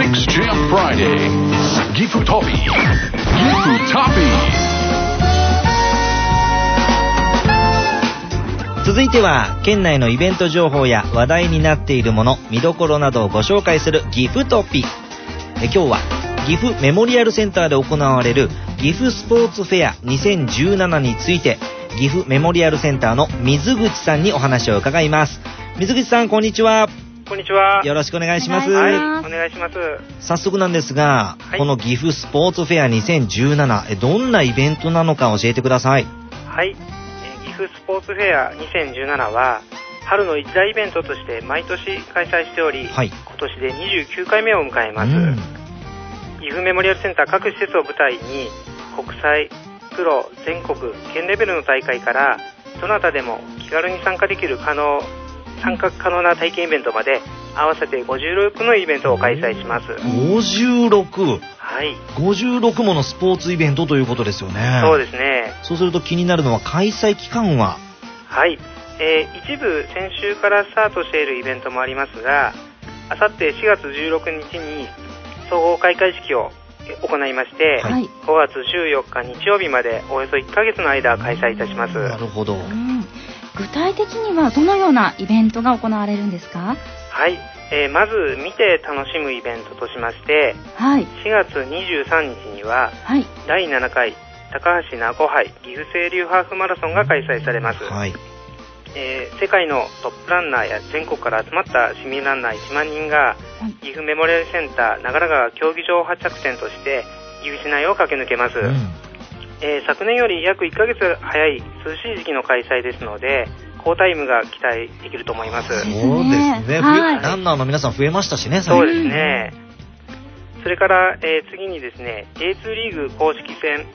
Mix Jam Friday ギフトピー続いては県内のイベント情報や話題になっているもの、見どころなどをご紹介するギフトピ。今日は岐阜メモリアルセンターで行われる岐阜スポーツフェア2017について、岐阜メモリアルセンターの水口さんにお話を伺います。水口さん、こんにちは。 こんにちは。 よろしくお願いします。 はい、お願いします。 早速なんですが、はい、この岐阜スポーツフェア2017、どんなイベントなのか教えてください。 はい、岐阜スポーツフェア2017は春の一大イベントとして毎年開催しており、はい、今年で29回目を迎えます。岐阜メモリアルセンター各施設を舞台に国際、プロ、全国、県レベルの大会からどなたでも気軽に参加できる参加可能な体験イベントまで合わせて56のイベントを開催します。 56？ はい。 56ものスポーツイベントということですよね。 そうですね。 そうすると気になるのは開催期間は？ はい。一部先週からスタートしているイベントもありますが、あさって4月16日に総合開会式を行いまして、はい、5月14日日曜日までおよそ1ヶ月の間開催いたします。 なるほど。 具体的にはどのようなイベントが行われるんですか？ はい、まず見て楽しむイベントとしまして、はい、4月23日には、はい、第7回高橋名湖杯岐阜清流ハーフマラソンが開催されます。はい、世界のトップランナーや全国から集まった市民ランナー1万人が、岐阜メモリアルセンター長良川競技場を発着点として岐阜市内を駆け抜けます。昨年より約1ヶ月早い涼しい時期の開催ですので、好タイムが期待できると思います。 そうですね、はい、ランナーの皆さん増えましたしね。 そうですね。それから、次にですね A2 リーグ公式戦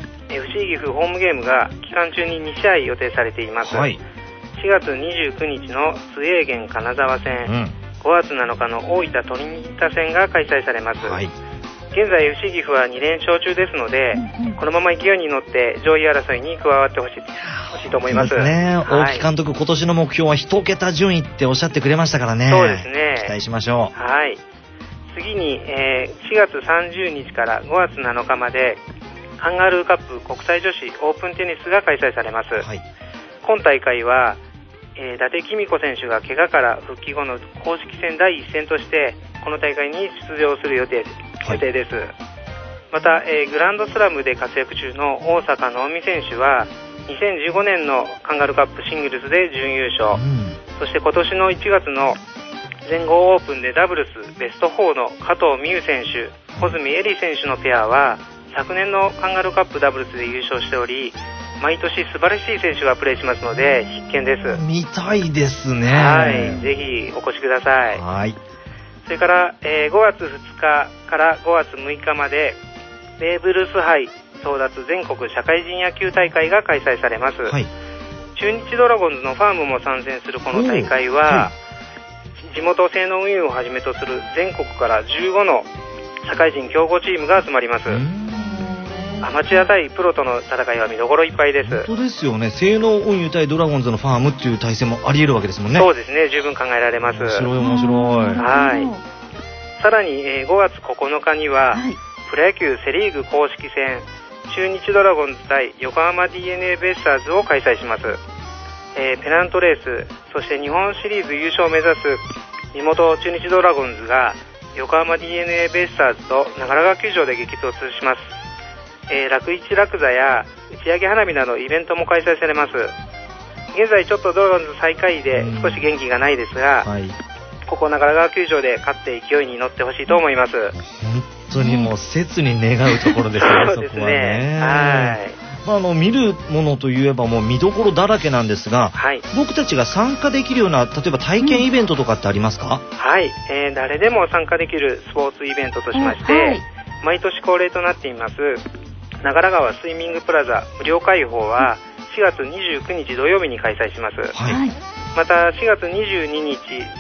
FC 岐阜ホームゲームが期間中に2試合予定されています。はい、4月29日のスエーゲン金沢戦、5月7日の大分トリニータ戦が開催されます。はい、現在 FC 岐阜は2連勝中ですので、このまま勢いに乗って上位争いに加わってほしいと思います。 そうですね、大木監督、今年の目標は1桁順位っておっしゃってくれましたからね。 そうですね、 期待しましょう。 はい、次に、4月30日から5月7日までカンガルーカップ国際女子オープンテニスが開催されます。はい、今大会は、伊達公子選手が怪我から復帰後の公式戦第一戦としてこの大会に出場する予定です。はい、また、グランドスラムで活躍中の大坂なおみ選手は2015年のカンガルーカップシングルスで準優勝、そして今年の1月の全豪オープンでダブルスベスト4の加藤美優選手、穂積絵里選手のペアは昨年のカンガルーカップダブルスで優勝しており、毎年素晴らしい選手がプレーしますので必見です。 見たいですね。 はい、ぜひお越しください。はい、それから、5月2日から5月6日までベーブ・ルース杯争奪全国社会人野球大会が開催されます。はい、中日ドラゴンズのファームも参戦するこの大会は、地元性能運輸をはじめとする全国から15の社会人強豪チームが集まります。アマチュア対プロとの戦いは見どころいっぱいです。 本当ですよね。性能運輸対ドラゴンズのファームっていう対戦もあり得るわけですもんね。 そうですね、十分考えられます。 面白い面白い。 はい、さらに、5月9日には、プロ野球セリーグ公式戦中日ドラゴンズ対横浜 DNA ベイスターズを開催します。ペナントレース、そして日本シリーズ優勝を目指す地元中日ドラゴンズが横浜 DNA ベイスターズと長良川球場で激突します。楽市楽座や打ち上げ花火などイベントも開催されます。現在ちょっとドラゴンズ最下位で少し元気がないですが、ここ長良川球場で勝って勢いに乗ってほしいと思います。 本当にもう切に願うところですね。 そうですね。はい。 見るものといえばもう見どころだらけなんですが、はい、僕たちが参加できるような例えば体験イベントとかってありますか？ はい、誰でも参加できるスポーツイベントとしまして、毎年恒例となっています長良川スイミングプラザ無料開放は4月29日土曜日に開催します。はい、また4月22日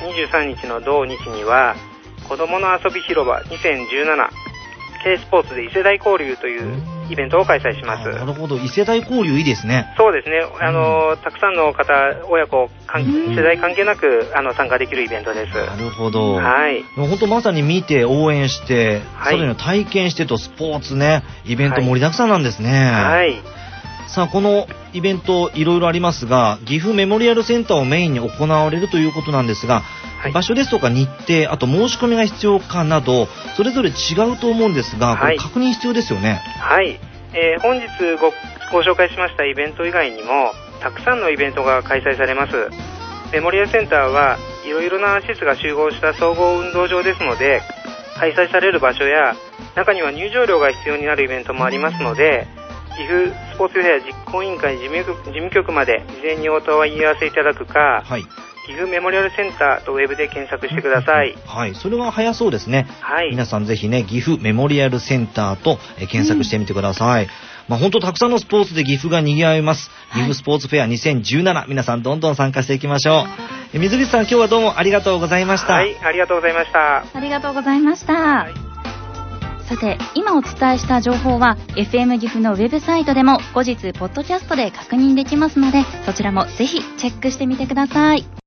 23日の同日には子どもの遊び広場2017 K スポーツで異世代交流というイベントを開催します。 なるほど。異世代交流いいですね。 そうですね。たくさんの方、親子、世代関係なく参加できるイベントです。 なるほど。 はい。 本当まさに見て応援して、そういうの体験してとスポーツね、イベント盛りだくさんなんですね。 はい。 さあ、このイベントいろいろありますが、岐阜メモリアルセンターをメインに行われるということなんですが、場所ですとか日程、あと申し込みが必要かなど、それぞれ違うと思うんですが、これ確認必要ですよね。 はい。本日ご紹介しましたイベント以外にも、たくさんのイベントが開催されます。メモリアルセンターはいろいろな施設が集合した総合運動場ですので、開催される場所や中には入場料が必要になるイベントもありますので、岐阜スポーツフェア実行委員会事務局まで事前にお問い合わせいただくか、岐阜メモリアルセンターとウェブで検索してください。 はい、それは早そうですね。はい、皆さんぜひね、岐阜メモリアルセンターと検索してみてください。本当たくさんのスポーツで岐阜が賑わいます。岐阜スポーツフェア2017、皆さんどんどん参加していきましょう。水口さん、今日はどうもありがとうございました。 はい、ありがとうございました。 ありがとうございました。さて、今お伝えした情報は FM 岐阜のウェブサイトでも後日ポッドキャストで確認できますので、そちらもぜひチェックしてみてください。